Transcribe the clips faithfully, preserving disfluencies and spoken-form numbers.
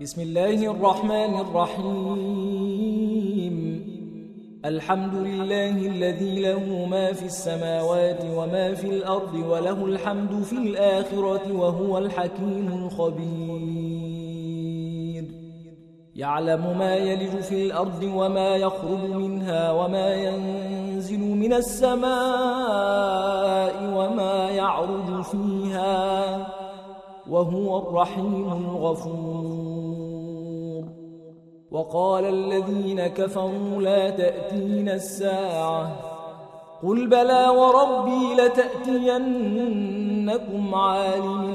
بسم الله الرحمن الرحيم. الحمد لله الذي له ما في السماوات وما في الأرض وله الحمد في الآخرة وهو الحكيم الخبير. يعلم ما يلج في الأرض وما يخرج منها وما ينزل من السماء وما يعرج فيها وهو الرحيم الغفور. وقال الذين كفروا لا تأتينا الساعة قل بلى وربي لتأتينكم عالم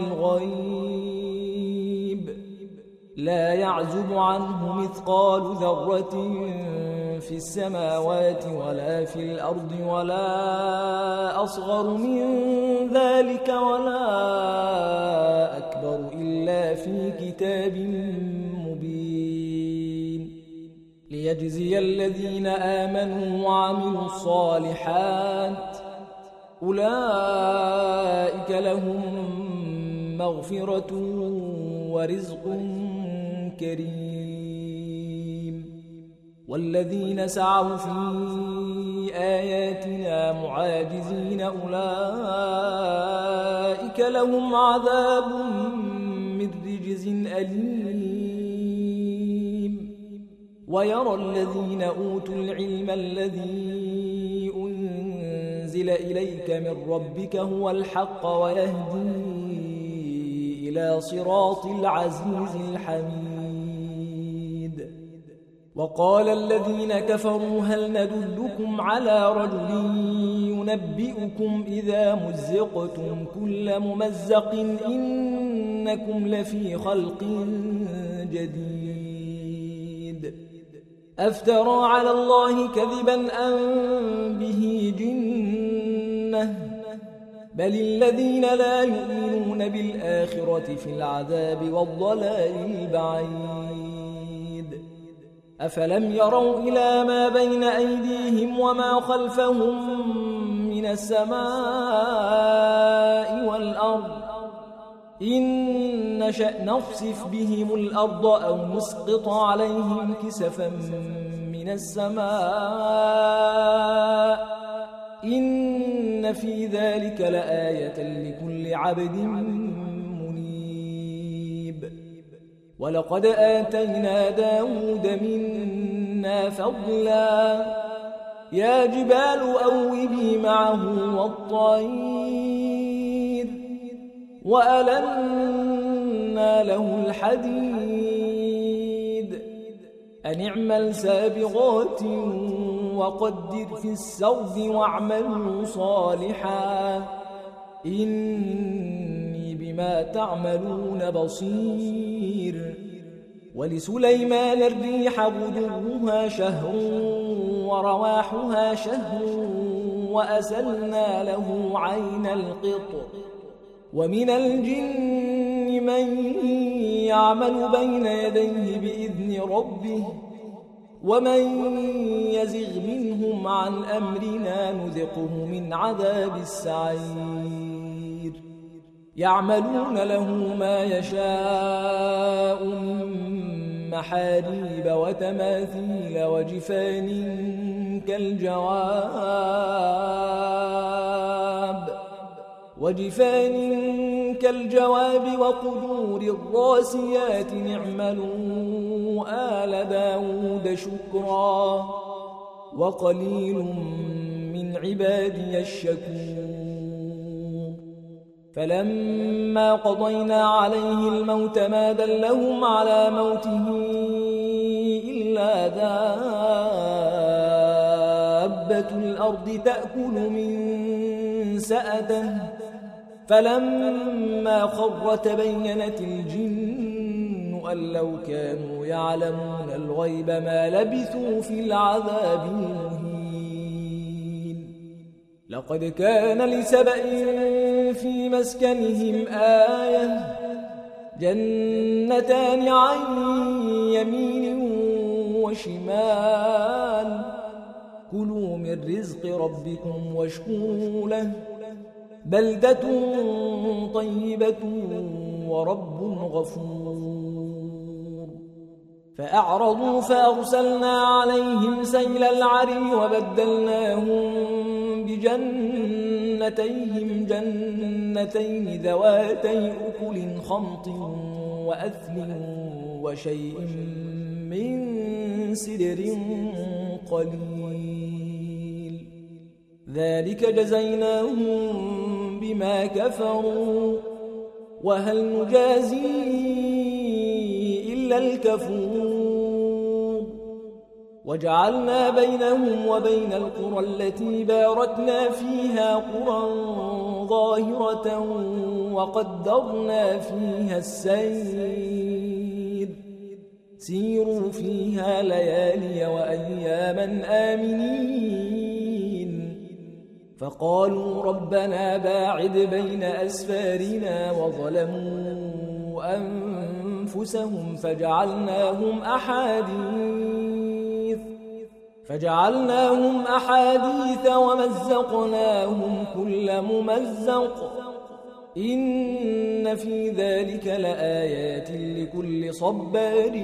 الغيب لا يعزب عنه مثقال ذرة في السماوات ولا في الأرض ولا أصغر من ذلك ولا أكبر إلا في كتاب مبين ليجزي الذين آمنوا وعملوا الصالحات أولئك لهم مغفرة ورزق كريم. والذين سعوا في آياتنا معاجزين أولئك لهم عذاب من رجز أليم. ويرى الذين أوتوا العلم الذي أنزل إليك من ربك هو الحق ويهدي إلى صراط العزيز الحميد. وقال الذين كفروا هل ندلكم على رجل ينبئكم إذا مزقتم كل ممزق إنكم لفي خلق جديد أفترى على الله كذبا أم به جنة بل الذين لا يؤمنون بالآخرة في العذاب والضلال البعيد. أفلم يروا إلى ما بين أيديهم وما خلفهم من السماء والأرض إن نشأ نخسف بهم الأرض أو نسقط عليهم كسفا من السماء إن في ذلك لآية لكل عبد منيب. ولقد آتينا داود منا فضلا يا جبال أوبي معه والطير وألنا له الحديد أن اعمل سابغات وقدر في السرد واعملوا صالحا إني بما تعملون بصير. ولسليمان الريح غدوها شهر ورواحها شهر وأسلنا له عين القطر ومن الجن من يعمل بين يديه بإذن ربه ومن يزغ منهم عن أمرنا نذقه من عذاب السعير. يعملون له ما يشاء من محاريب وتماثيل وجفان كالجواب وجفان كالجواب وقدور الراسيات اعملوا آل داود شكرا وقليل من عبادي الشكور. فلما قضينا عليه الموت ما دلهم على موته إلا دابة الأرض تأكل من سأته فلما خر تبينت الجن أن لو كانوا يعلمون الغيب ما لبثوا في العذاب المهين. لقد كان لسبأ في مسكنهم آية جنتان عن يمين وشمال كلوا من رزق ربكم واشكروا له بلدة طيبة ورب غفور. فأعرضوا فأرسلنا عليهم سيل العرم وبدلناهم بجنتيهم جنتين ذواتي أكل خمط وأثل وشيء من سدر قليل ذلك جزيناهم بما كفروا وهل نجازي إلا الكفور وجعلنا بينهم وبين القرى التي باركنا فيها قرى ظاهرة وقدرنا فيها السير سيروا فيها ليالي وأياما آمنين فقالوا ربنا باعد بين أسفارنا وظلموا أنفسهم فجعلناهم أحاديث فجعلناهم أحاديث ومزقناهم كل ممزق إن في ذلك لآيات لكل صبار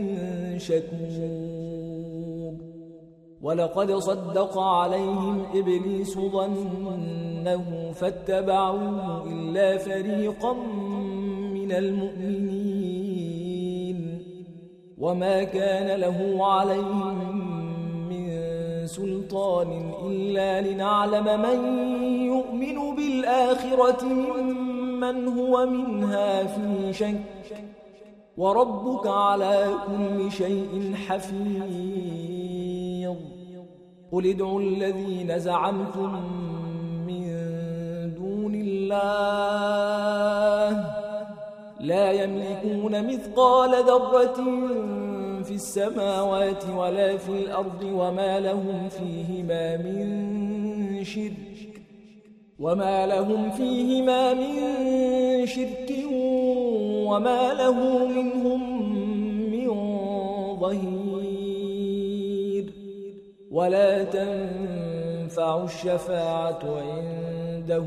شكور ولقد صدق عليهم إبليس ظنه فاتبعوه إلا فريقا من المؤمنين وما كان له عليهم من سلطان إلا لنعلم من يؤمن بالآخرة ممن هو منها في شك وربك على كل شيء حفيظ قل ادعوا الذين زعمتم من دون الله لا يملكون مثقال ذرة في السماوات ولا في الأرض وما لهم فيهما من شرك وما لهم فيهما من شرك وما له منهم من ظهير ولا تنفع الشفاعة عنده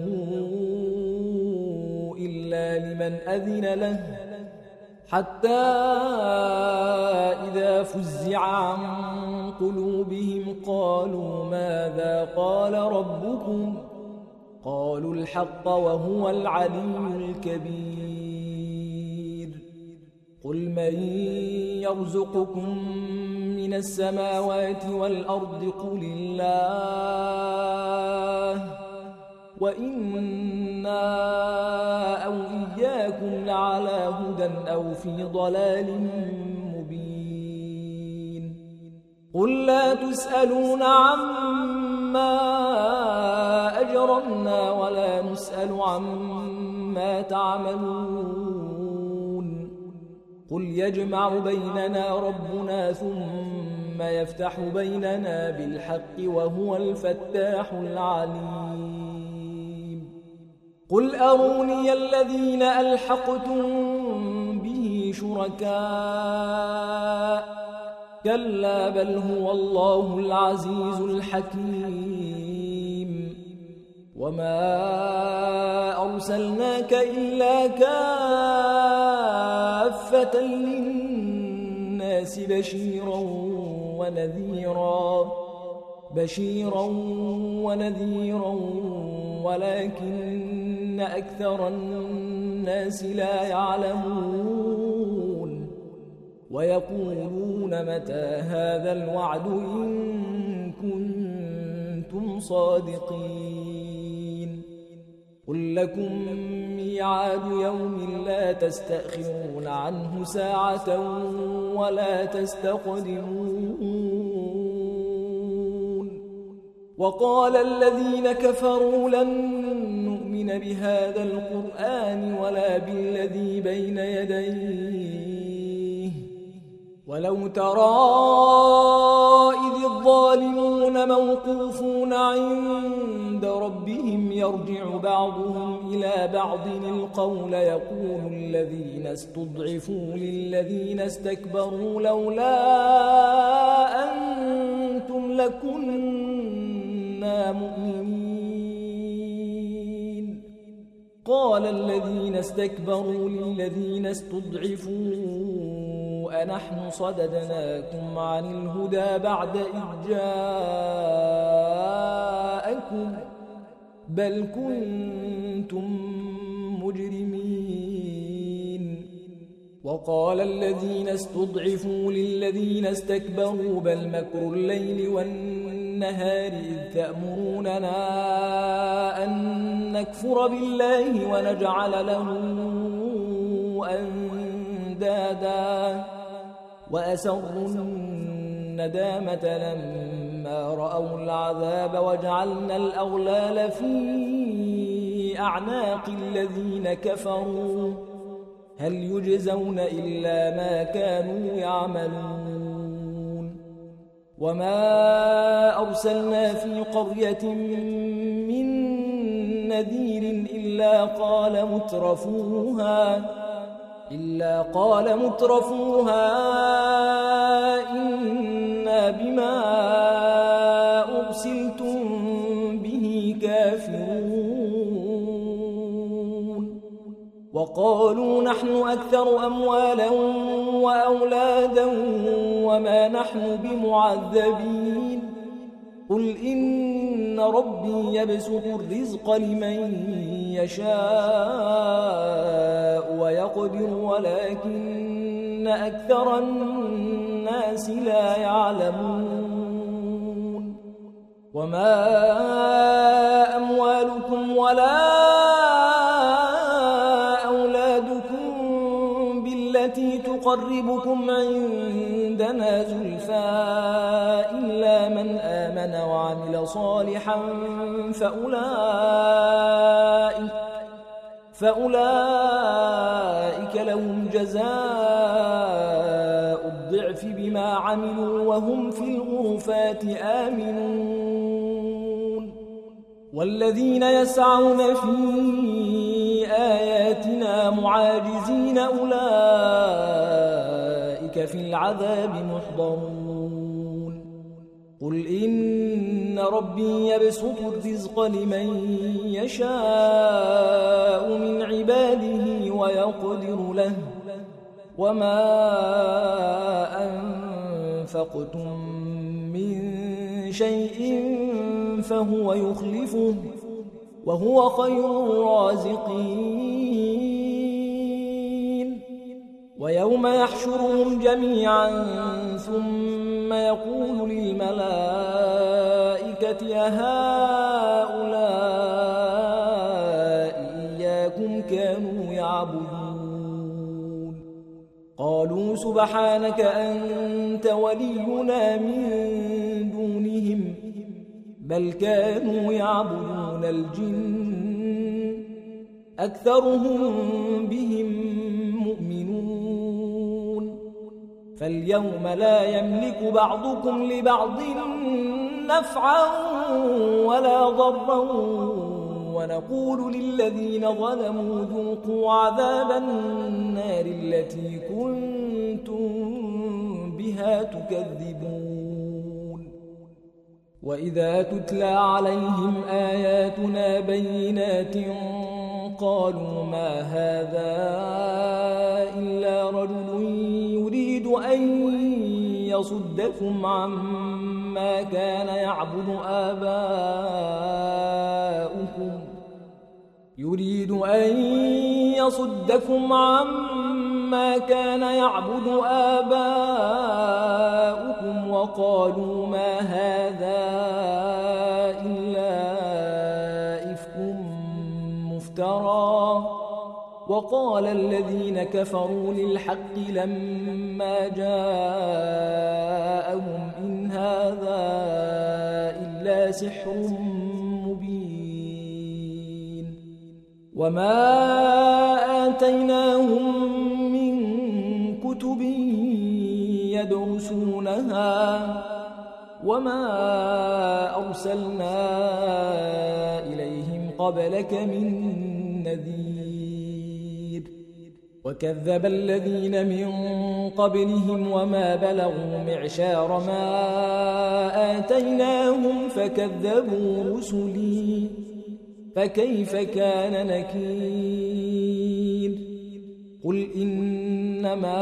إلا لمن أذن له حتى إذا فزع عن قلوبهم قالوا ماذا قال ربكم قالوا الحق وهو العلي الكبير قل من يرزقكم من السماوات والأرض قل الله وإنا أو إياكم لعلى هدى أو في ضلال مبين قل لا تسألون عما أجرمنا ولا نسأل عما تعملون قل يجمع بيننا ربنا ثم يفتح بيننا بالحق وهو الفتاح العليم قل أروني الذين ألحقتم به شركاء كلا بل هو الله العزيز الحكيم وما أرسلناك إلا كافة للناس بشيرا ونذيرا بشيرا ونذيرا ولكن أكثر الناس لا يعلمون ويقولون متى هذا الوعد إن كنتم صادقين قل لكم ميعاد يوم لا تستأخرون عنه ساعة ولا تستقدمون وقال الذين كفروا لن نؤمن بهذا القرآن ولا بالذي بين يديه ولو ترى إذ الظالمون موقوفون عند ربهم يرجع بعضهم إلى بعض القول يقول الذين استضعفوا للذين استكبروا لولا أنتم لكنا مؤمنين قال الذين استكبروا للذين استضعفوا أنحن صددناكم عن الهدى بعد إذ جاءكم بل كنتم مجرمين. وقال الذين استضعفوا للذين استكبروا بل مكر الليل والنهار إذ تأمروننا أن نكفر بالله ونجعل له أندادا وأسروا الندامة لما رأوا العذاب وجعلنا الأغلال في أعناق الذين كفروا هل يجزون إلا ما كانوا يعملون. وما أرسلنا في قرية من نذير إلا قال مترفوها إلا قال مترفوها إنا بما أرسلتم به كافرون. وقالوا نحن أكثر أموالا وأولادا وما نحن بمعذبين قل إن ربي يبسط الرزق لمن يشاء ويقدر ولكن أكثر الناس لا يعلمون. وما أموالكم ولا أولادكم بالتي تقربكم عندنا زلفى إلا من آمن وعمل صالحا فأولئك, فأولئك لهم جزاء الضعف بما عملوا وهم في الغرفات آمنون. والذين يسعون في آياتنا معاجزين أولئك في العذاب محضرون. قل إن ربي يبسط الرزق لمن يشاء من عباده ويقدر له وما أنفقتم من شيء فهو يخلفه وهو خير الرازقين. ويوم يحشرهم جميعا ثم يقول للملائكة أهؤلاء إياكم كانوا يعبدون قالوا سبحانك أنت ولينا من دونهم بل كانوا يعبدون الجن أكثرهم بهم مؤمنون. فاليوم لا يملك بعضكم لبعض نفعا ولا ضرا ونقول للذين ظلموا ذوقوا عذاب النار التي كنتم بها تكذبون. وإذا تتلى عليهم آياتنا بينات قالوا ما هذا إلا رجل يريد أن يصدكم عما كان يعبد آباؤكم يريد أن يصدكم عما كان يعبد آباؤكم وقالوا ما هذا إلا إفك مفترى. وقال الذين كفروا للحق لما جاءهم إن هذا إلا سحر مبين. وما آتيناهم من كتب يدرسونها وما أرسلنا إليهم قبلك من نذير. وكذب الذين من قبلهم وما بلغوا معشار ما آتيناهم فكذبوا رسلي فكيف كان نكير. قل إنما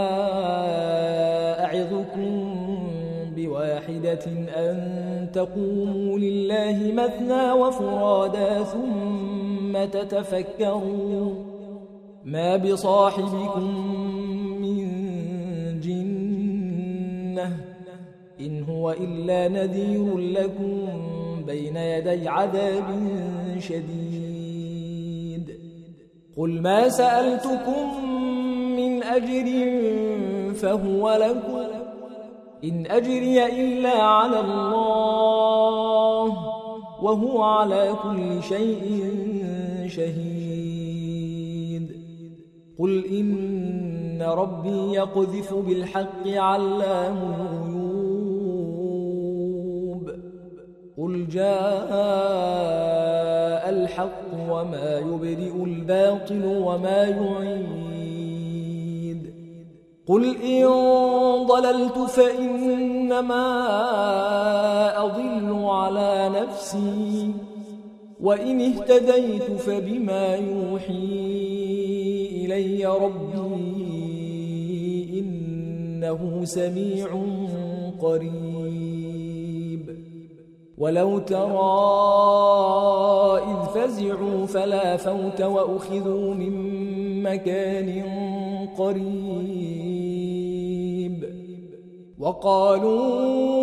أعظكم بواحدة أن تقوموا لله مثنى وفرادا ثم تتفكروا ما بصاحبكم من جنة إن هو إلا نذير لكم بين يدي عذاب شديد قل ما سألتكم من أجر فهو لكم إن أجري إلا على الله وهو على كل شيء شهيد قل إن ربي يقذف بالحق علام الغيوب قل جاء الحق وما يبدئ الباطل وما يعيد قل إن ضللت فإنما أضل على نفسي وإن اهتديت فبما يوحي إلي ربي إنه سميع قريب ولو ترى إذ فزعوا فلا فوت وأخذوا من مكان قريب وقالوا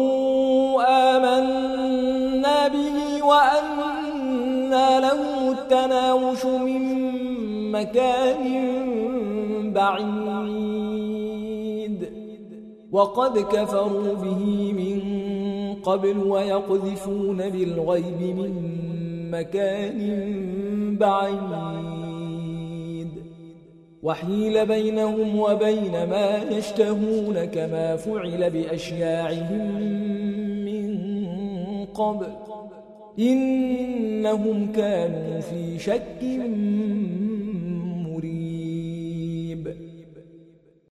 آمنا به وأنى لهم التناوش من مكان بعيد وقد كفروا به من قبل ويقذفون بالغيب من مكان بعيد وحيل بينهم وبين ما يشتهون كما فعل بأشياعهم من قبل إنهم كانوا في شك